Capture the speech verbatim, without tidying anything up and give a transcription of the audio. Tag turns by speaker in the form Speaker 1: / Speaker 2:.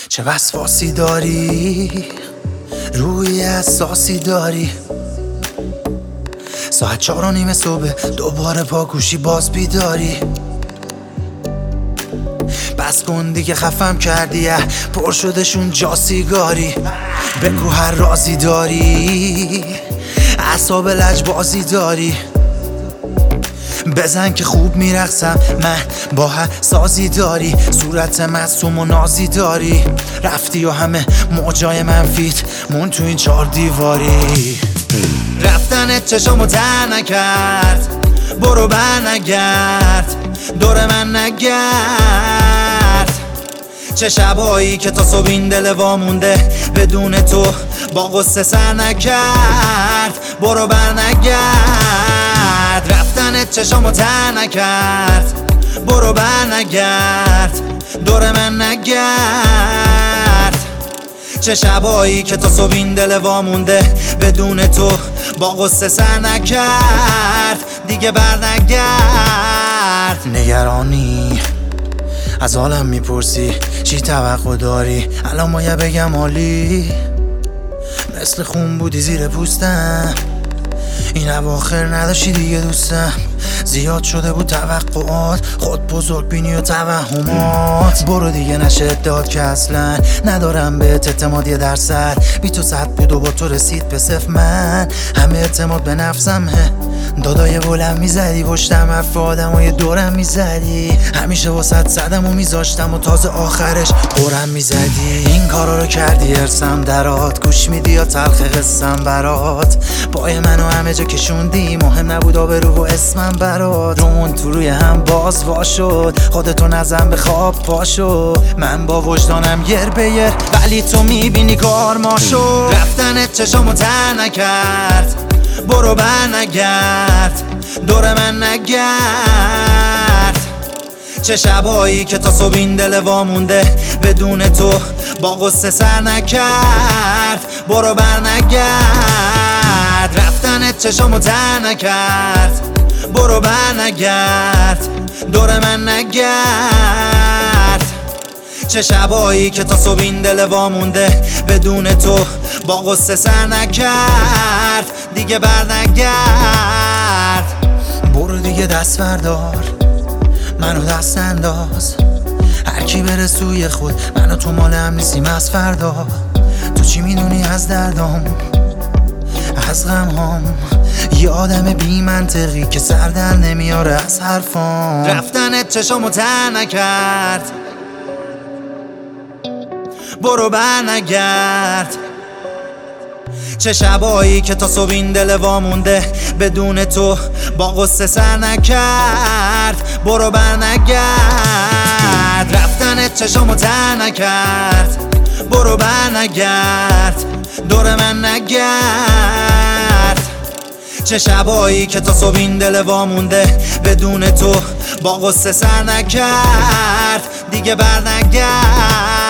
Speaker 1: چه وسواسی داری، روی اساسی داری. ساعت چهار و نیم صبح دوباره پاکوشی باز بیداری. بس کن دیگه خفم کردی، پر شدشون جا سیگاری. بگو هر رازی داری، اعصاب لجبازی داری. بزن که خوب میرقصم من، با هر سازی داری. صورت معصوم و نازی داری. رفتی و همه موجای منفیت مون تو این چار دیواری. رفتنت چشامو تر نکرد، برو بر نگرد، دور من نگرد. چه شبایی که تا صبح این دل وامونده بدون تو با غصه سر نکرد. برو بر نگرد، رفتنت چشامو تر نکرد، برو بر نگرد، دور من نگرد. چه شبایی که تا صبح این دل وامونده بدون تو با غصه سر نکرد. دیگه بر نگرد. نگرانی از حالم میپرسی، چی توقع داری؟ الان مایه بگم عالی، مثل خون بودی زیر پوستم. این اواخر نداشتی دیگه دوستم. زیاد شده بود توقعات، خود بزرگ بینی و توهمات. برو دیگه نشه داد که اصلا ندارم بهت اعتماد یه درصد. بی تو صد بود و با تو رسید به صفر. من همه اعتماد به نفسم هه. دادای بلند میزدی پشتم، حرف آدمای دورم میزدی. همیشه واسط زدم و میذاشتم و تازه آخرش قرم میزدی. این کارا رو کردی ارسم درات، گوش میدی یا تلخ قصم برات. پای منو همه جا کشوندی، مهم نبود آبرو و اسمم برات. رومون تو روی هم باز وا شد، خودتو نزن به خواب پاشو. من با وجدانم یر به یر، ولی تو میبینی کار ما شد. رفتنت چشامو تر نکرد، برو بر نگرد، دور من نگرد. چه شبایی که تا صبح این دل وامونده بدون تو با غصه سر نکرد. برو بر نگرد، رفتنت چشامو تر نکرد، برو بر نگرد، دور من نگرد. چه شبایی که تا صبح این دل وامونده بدون تو با غصه سر نکرد. دیگه بر نگرد. برو دیگه دست بردار، منو دست انداز. هر کی بره سوی خود، منو تو مال هم نیستیم از فردا. تو چی میدونی از دردام، از غمهام؟ یه آدم بی منطقی که سر در نمیاره از حرفام. رفتنت چشامو تر نکرد، برو بر نگرد. چه شبایی که تا صبح این دل وامونده بدون تو با غصه سر نکرد. برو بر نگرد، رفتنت چشامو تر نکرد، برو بر نگرد، دور من نگرد. چه شبایی که تا صبح این دل وامونده بدون تو با غصه سر نکرد. دیگه بر نگرد.